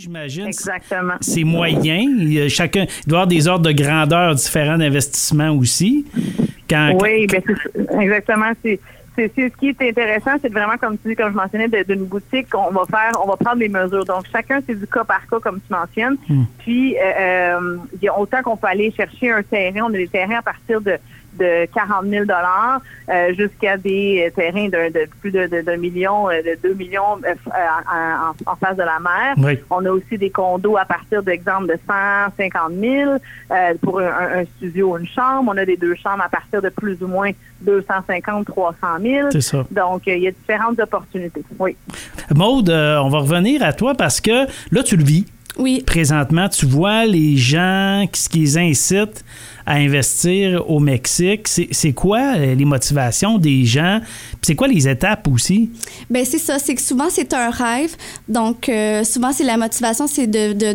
j'imagine. Exactement. C'est moyen. Il doit y avoir des ordres de grandeur différents d'investissement aussi. Oui, exactement. C'est ce qui est intéressant, c'est vraiment, comme je mentionnais, d'une boutique, on va prendre les mesures. Donc, chacun, c'est du cas par cas, comme tu mentionnes. Puis, autant qu'on peut aller chercher un terrain, on a des terrains à partir de 40 000 jusqu'à des terrains de plus d'1 million, de 2 millions en face de la mer. Oui. On a aussi des condos à partir d'exemple de 150 000 pour un studio ou une chambre. On a des 2 chambres à partir de plus ou moins 250 300 000. C'est ça. Donc, il y a différentes opportunités. Oui. Maude, on va revenir à toi parce que là, tu le vis. Oui. Présentement, tu vois les gens, ce qui les incite à investir au Mexique. C'est quoi les motivations des gens? Puis c'est quoi les étapes aussi? Bien, c'est ça. C'est que souvent, c'est un rêve. Donc, souvent, c'est la motivation, c'est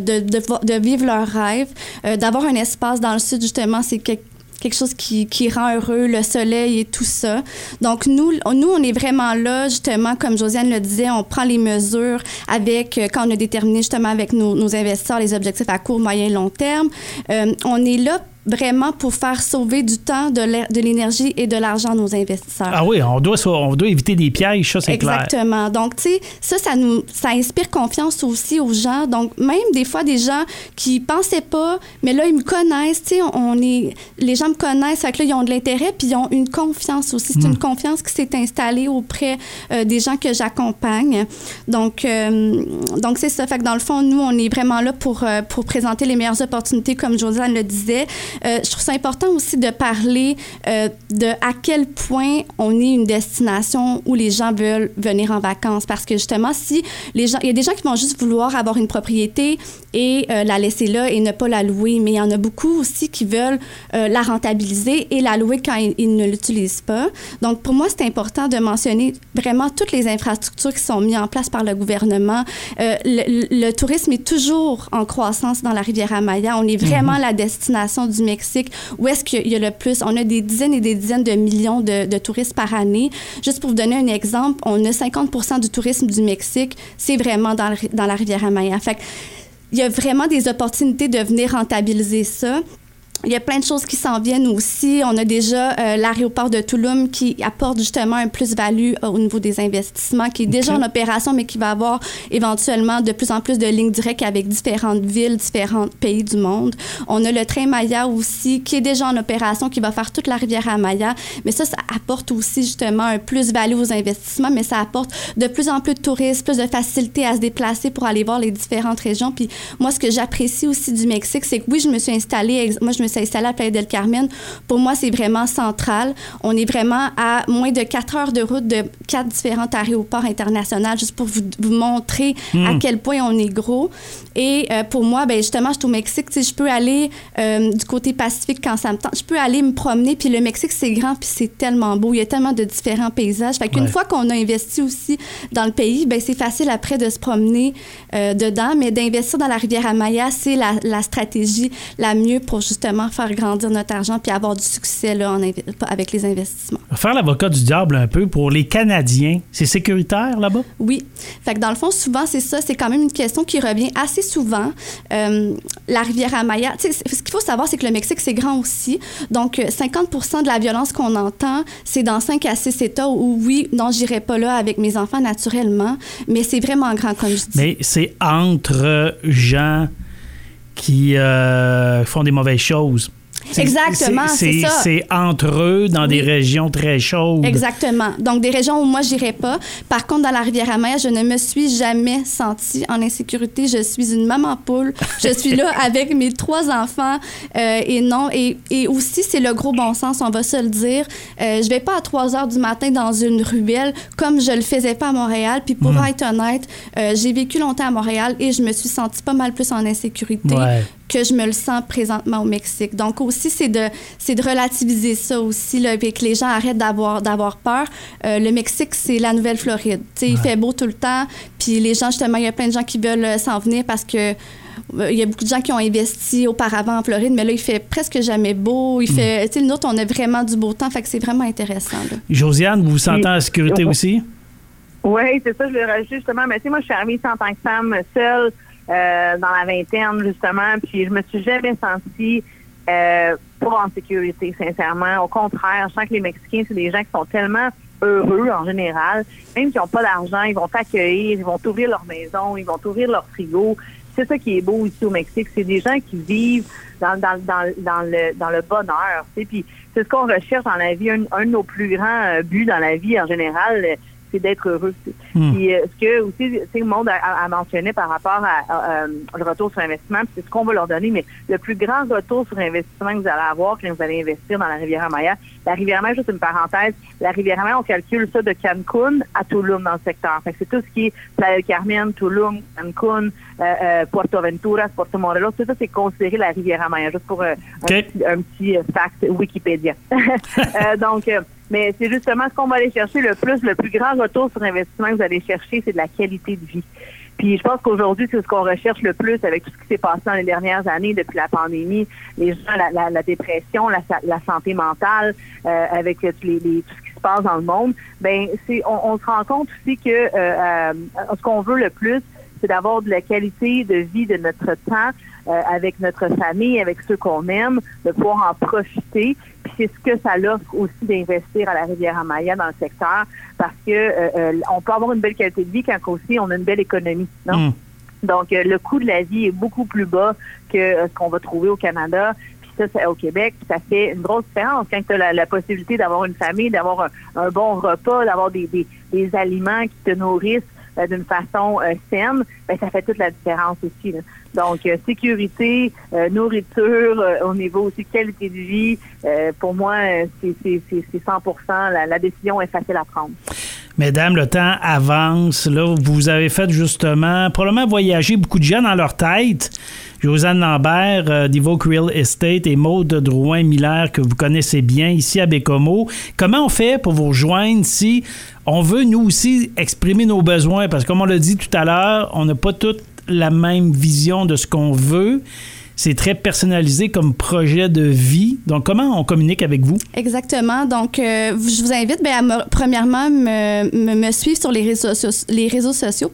de vivre leur rêve. D'avoir un espace dans le sud, justement, c'est quelque chose qui rend heureux, le soleil et tout ça. Donc, nous, on est vraiment là, justement, comme Josiane le disait, on prend les mesures quand on a déterminé, justement, avec nos investisseurs, les objectifs à court, moyen et long terme. On est là vraiment pour faire sauver du temps, de l'énergie et de l'argent à nos investisseurs. Ah oui, on doit éviter des pièges, ça, c'est clair. Exactement. Donc, tu sais, ça inspire confiance aussi aux gens. Donc, même des fois, des gens qui pensaient pas, mais là, ils me connaissent, tu sais, les gens me connaissent, fait que là, ils ont de l'intérêt, puis ils ont une confiance aussi. C'est une confiance qui s'est installée auprès des gens que j'accompagne. Donc, c'est ça. Fait que dans le fond, nous, on est vraiment là pour présenter les meilleures opportunités, comme Josiane le disait. Je trouve ça important aussi de parler de à quel point on est une destination où les gens veulent venir en vacances. Parce que justement, il y a des gens qui vont juste vouloir avoir une propriété et la laisser là et ne pas la louer. Mais il y en a beaucoup aussi qui veulent la rentabiliser et la louer quand ils ne l'utilisent pas. Donc, pour moi, c'est important de mentionner vraiment toutes les infrastructures qui sont mises en place par le gouvernement. Le tourisme est toujours en croissance dans la Riviera-Maya. On est vraiment la destination du Mexique, où est-ce qu'il y a le plus? On a des dizaines et des dizaines de millions de touristes par année. Juste pour vous donner un exemple, on a 50% du tourisme du Mexique, c'est vraiment dans la Riviera-Maya. Fait que, il y a vraiment des opportunités de venir rentabiliser ça. Il y a plein de choses qui s'en viennent aussi. On a déjà l'aéroport de Tulum qui apporte justement un plus-value au niveau des investissements, qui est déjà en opération, mais qui va avoir éventuellement de plus en plus de lignes directes avec différentes villes, différents pays du monde. On a le train Maya aussi, qui est déjà en opération, qui va faire toute la Riviera Maya. Mais ça apporte aussi justement un plus-value aux investissements, mais ça apporte de plus en plus de touristes, plus de facilité à se déplacer pour aller voir les différentes régions. Puis moi, ce que j'apprécie aussi du Mexique, c'est que oui, je me suis installée à Playa del Carmen. Pour moi, c'est vraiment central. On est vraiment à moins de 4 heures de route de 4 différents aéroports internationaux, juste pour vous montrer à quel point on est gros. Et pour moi, ben justement, je suis au Mexique. Je peux aller du côté Pacifique quand ça me tente. Je peux aller me promener. Puis le Mexique, c'est grand, puis c'est tellement beau. Il y a tellement de différents paysages. Fait qu'une fois qu'on a investi aussi dans le pays, ben c'est facile après de se promener dedans. Mais d'investir dans la Riviera Maya, c'est la stratégie la mieux pour justement faire grandir notre argent puis avoir du succès là, avec les investissements. Faire l'avocat du diable un peu pour les Canadiens, c'est sécuritaire là-bas? Oui. Fait que dans le fond, souvent, c'est ça. C'est quand même une question qui revient assez souvent. La Riviera Maya, ce qu'il faut savoir, c'est que le Mexique, c'est grand aussi. Donc, 50% de la violence qu'on entend, c'est dans 5 à 6 États où, oui, non, j'irai pas là avec mes enfants naturellement, mais c'est vraiment grand, comme je dis. Mais c'est entre gens qui font des mauvaises choses. Exactement, c'est ça. C'est entre eux dans des régions très chaudes. Exactement. Donc, des régions où moi, j'irais pas. Par contre, dans la Riviera Maya, je ne me suis jamais sentie en insécurité. Je suis une maman poule. Je suis là avec mes 3 enfants. Et aussi, c'est le gros bon sens, on va se le dire. Je vais pas à 3 heures du matin dans une ruelle comme je le faisais pas à Montréal. Puis pour être honnête, j'ai vécu longtemps à Montréal et je me suis sentie pas mal plus en insécurité que je me le sens présentement au Mexique. Donc aussi, c'est de relativiser ça aussi, là, et que les gens arrêtent d'avoir peur. Le Mexique, c'est la Nouvelle-Floride. Il fait beau tout le temps, puis les gens, justement, il y a plein de gens qui veulent s'en venir parce que il y a beaucoup de gens qui ont investi auparavant en Floride, mais là, il fait presque jamais beau. Nous autres, on a vraiment du beau temps, fait que c'est vraiment intéressant. Là. Josiane, vous vous sentez en sécurité aussi? Oui, c'est ça, je le rajouter justement. Mais tu sais, moi, je suis arrivée ici en tant que femme seule. dans la vingtaine, justement, puis je me suis jamais sentie pas en sécurité, sincèrement. Au contraire, je sens que les Mexicains, c'est des gens qui sont tellement heureux en général, même s'ils n'ont pas d'argent, ils vont t'accueillir, ils vont t'ouvrir leur maison, ils vont t'ouvrir leur frigo. C'est ça qui est beau ici au Mexique, c'est des gens qui vivent dans le bonheur, tu sais, puis c'est ce qu'on recherche dans la vie. Un de nos plus grands buts dans la vie en général, c'est d'être heureux. Puis ce que aussi, le monde a mentionné par rapport à le retour sur investissement, c'est ce qu'on va leur donner, mais le plus grand retour sur investissement que vous allez avoir quand vous allez investir dans la Riviera Maya, la Riviera Maya, juste une parenthèse, la Riviera Maya, on calcule ça de Cancun à Tulum dans le secteur. Fait que c'est tout ce qui est Playa del Carmen, Tulum, Cancun, Puerto Ventura, Puerto Morelos, tout ça, c'est considéré la Riviera Maya, juste pour un petit fact Wikipédia. Mais c'est justement ce qu'on va aller chercher le plus grand retour sur investissement que vous allez chercher, c'est de la qualité de vie. Puis je pense qu'aujourd'hui, c'est ce qu'on recherche le plus avec tout ce qui s'est passé dans les dernières années depuis la pandémie, les gens, la dépression, la santé mentale, avec tout ce qui se passe dans le monde. Ben on se rend compte aussi que ce qu'on veut le plus, c'est d'avoir de la qualité de vie de notre temps avec notre famille, avec ceux qu'on aime, de pouvoir en profiter. Puis c'est ce que ça l'offre aussi d'investir à la Riviera Maya dans le secteur, parce que on peut avoir une belle qualité de vie quand aussi on a une belle économie, non? Donc le coût de la vie est beaucoup plus bas que ce qu'on va trouver au Canada. Puis ça, c'est au Québec, ça fait une grosse différence quand tu as la possibilité d'avoir une famille, d'avoir un bon repas, d'avoir des aliments qui te nourrissent d'une façon saine, ben ça fait toute la différence aussi, là. Donc, sécurité, nourriture, au niveau aussi qualité de vie, pour moi, c'est 100%. La décision est facile à prendre. Mesdames, le temps avance. Là, vous avez fait justement, probablement voyager beaucoup de gens dans leur tête. Josiane Lambert d'Evoque Real Estate et Maude Drouin-Miller, que vous connaissez bien ici à Baie-Comeau. Comment on fait pour vous rejoindre si on veut, nous aussi, exprimer nos besoins? Parce que comme on l'a dit tout à l'heure, on n'a pas toute la même vision de ce qu'on veut. C'est très personnalisé comme projet de vie. Donc, comment on communique avec vous? Exactement. Donc, je vous invite à premièrement me suivre sur les réseaux sociaux,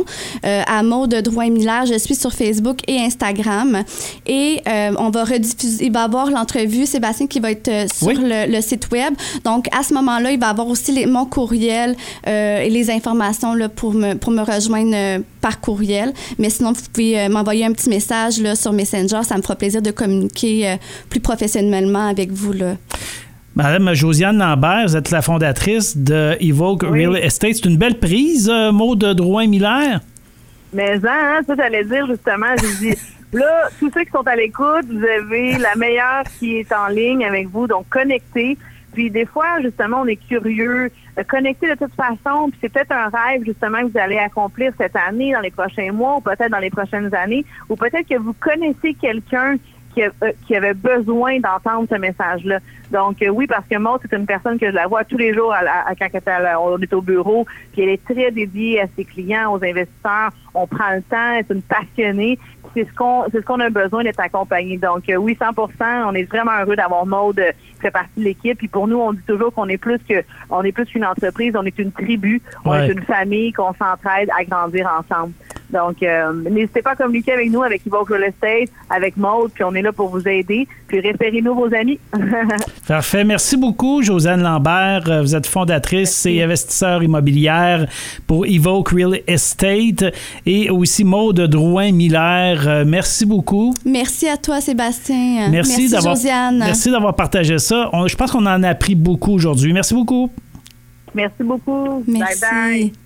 à Maude Drouin-Miller. Je suis sur Facebook et Instagram. Et on va rediffuser. Il va y avoir l'entrevue, Sébastien, qui va être sur le site web. Donc, à ce moment-là, il va y avoir aussi mon courriel et les informations là, pour me rejoindre par courriel. Mais sinon, vous pouvez m'envoyer un petit message là, sur Messenger. Ça me fera plaisir de communiquer plus professionnellement avec vous, là. Madame Josiane Lambert, vous êtes la fondatrice de Evoque Real Estate. C'est une belle prise, Maude Drouin-Miller? Mais ça, j'allais dire justement, j'ai dit, là, tous ceux qui sont à l'écoute, vous avez la meilleure qui est en ligne avec vous, donc connectez. Puis des fois, justement, on est curieux, connecté de toute façon, puis c'est peut-être un rêve, justement, que vous allez accomplir cette année, dans les prochains mois, ou peut-être dans les prochaines années, ou peut-être que vous connaissez quelqu'un qui avait besoin d'entendre ce message-là. Donc, oui, parce que Maude, c'est une personne que je la vois tous les jours quand on est au bureau, puis elle est très dédiée à ses clients, aux investisseurs. On prend le temps, c'est une passionnée. C'est ce qu'on a besoin d'être accompagné. Donc, oui, 100%, on est vraiment heureux d'avoir Maude qui fait partie de l'équipe. Puis pour nous, on dit toujours qu'on est plus qu'une entreprise, on est une tribu, on est une famille, qu'on s'entraide à grandir ensemble. Donc, n'hésitez pas à communiquer avec nous, avec Evoque Real Estate, avec Maude, puis on est là pour vous aider. Puis référez-nous vos amis. Parfait. Merci beaucoup, Josiane Lambert. Vous êtes fondatrice et investisseur immobilière pour Evoque Real Estate et aussi Maude Drouin-Miller. Merci beaucoup. Merci à toi, Sébastien. Merci Josiane. Merci d'avoir partagé ça. Je pense qu'on en a appris beaucoup aujourd'hui. Merci beaucoup. Merci beaucoup. Merci. Bye bye.